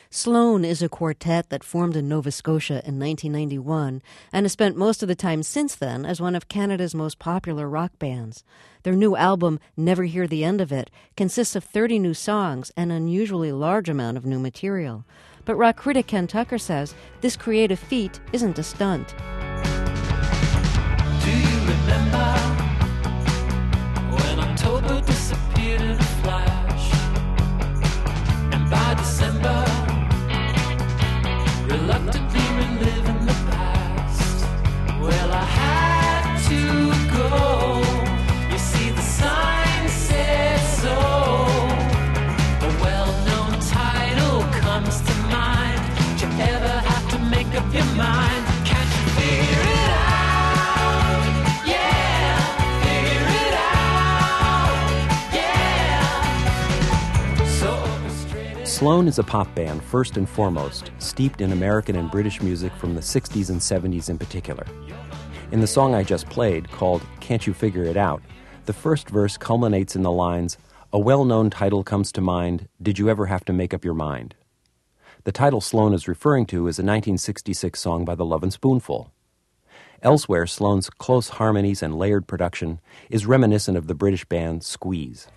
Sloan is a quartet that formed in Nova Scotia in 1991 and has spent most of the time since then as one of Canada's most popular rock bands. Their new album, Never Hear the End of It, consists of 30 new songs and an unusually large amount of new material. But rock critic Ken Tucker says this creative feat isn't a stunt. Do you remember when October disappeared in a flash, and by December reluctantly reliving the past? Well, I had to go. You see, the sign said so. A well-known title comes to mind. Did you ever have to make up your mind? Can't you figure it out? Yeah, figure it out. Yeah. So orchestrated. Sloan is a pop band, first and foremost, steeped in American and British music from the 60s and 70s in particular. In the song I just played, called Can't You Figure It Out, the first verse culminates in the lines, "A well-known title comes to mind, did you ever have to make up your mind?" The title Sloan is referring to is a 1966 song by the Lovin' Spoonful. Elsewhere, Sloan's close harmonies and layered production is reminiscent of the British band Squeeze.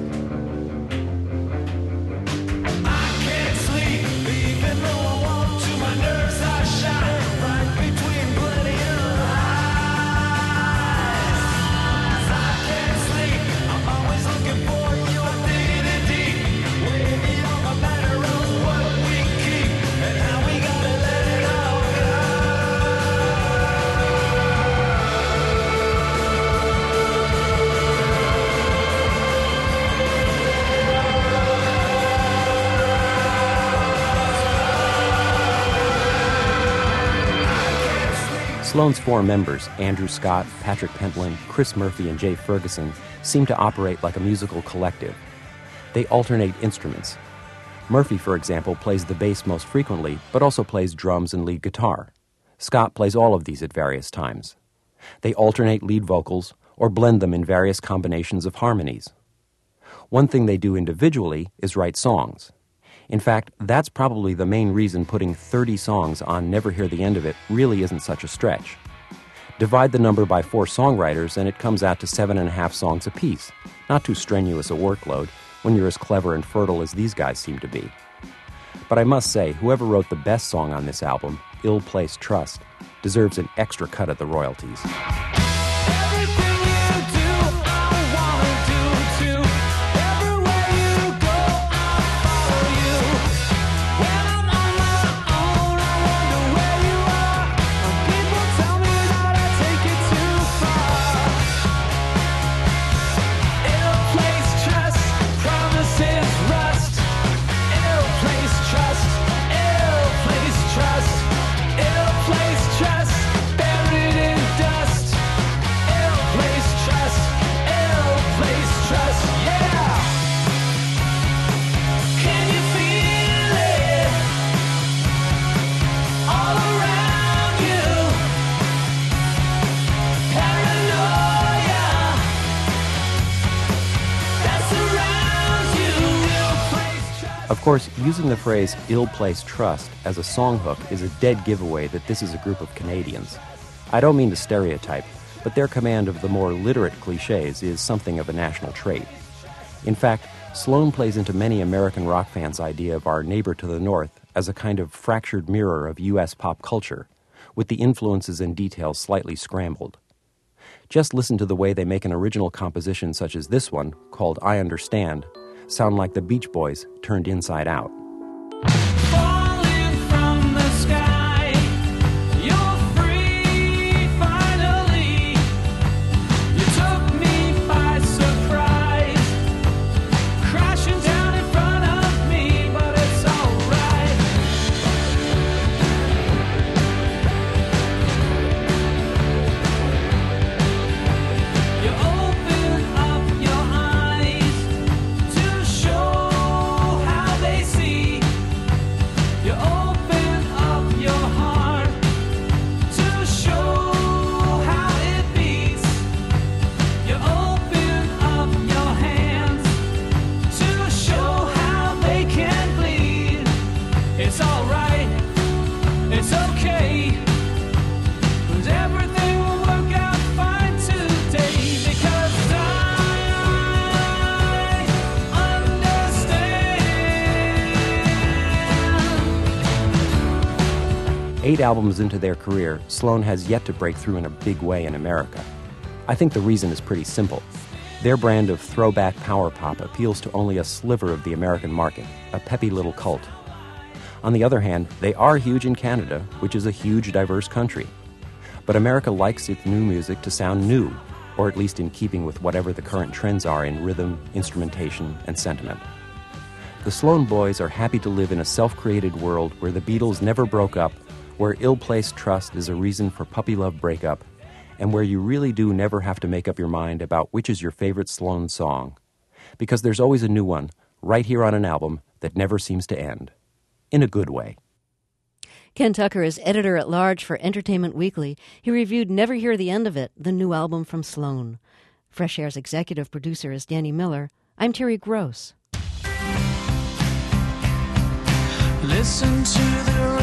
Sloan's four members, Andrew Scott, Patrick Pentland, Chris Murphy, and Jay Ferguson, seem to operate like a musical collective. They alternate instruments. Murphy, for example, plays the bass most frequently, but also plays drums and lead guitar. Scott plays all of these at various times. They alternate lead vocals or blend them in various combinations of harmonies. One thing they do individually is write songs. In fact, that's probably the main reason putting 30 songs on Never Hear the End of It really isn't such a stretch. Divide the number by 4 songwriters and it comes out to 7.5 songs apiece. Not too strenuous a workload when you're as clever and fertile as these guys seem to be. But I must say, whoever wrote the best song on this album, Ill Placed Trust, deserves an extra cut at the royalties. Of course, using the phrase ill-placed trust as a song hook is a dead giveaway that this is a group of Canadians. I don't mean to stereotype, but their command of the more literate cliches is something of a national trait. In fact, Sloan plays into many American rock fans' idea of our neighbor to the north as a kind of fractured mirror of U.S. pop culture, with the influences and details slightly scrambled. Just listen to the way they make an original composition such as this one, called I Understand, sound like the Beach Boys turned inside out. Falling from the sky, you're free finally. You took me by surprise, crashing down in front of me, but it's alright. You open up your eyes to show how they see. it's alright, it's okay, 'cause everything will work out fine today, because I understand. 8 albums into their career, Sloan has yet to break through in a big way in America. I think the reason is pretty simple. Their brand of throwback power pop appeals to only a sliver of the American market, a peppy little cult. On the other hand, they are huge in Canada, which is a huge, diverse country. But America likes its new music to sound new, or at least in keeping with whatever the current trends are in rhythm, instrumentation, and sentiment. The Sloan Boys are happy to live in a self-created world where the Beatles never broke up, where ill-placed trust is a reason for puppy love breakup, and where you really do never have to make up your mind about which is your favorite Sloan song. Because there's always a new one, right here on an album that never seems to end. In a good way. Ken Tucker is editor-at-large for Entertainment Weekly. He reviewed Never Hear the End of It, the new album from Sloan. Fresh Air's executive producer is Danny Miller. I'm Terry Gross. Listen to the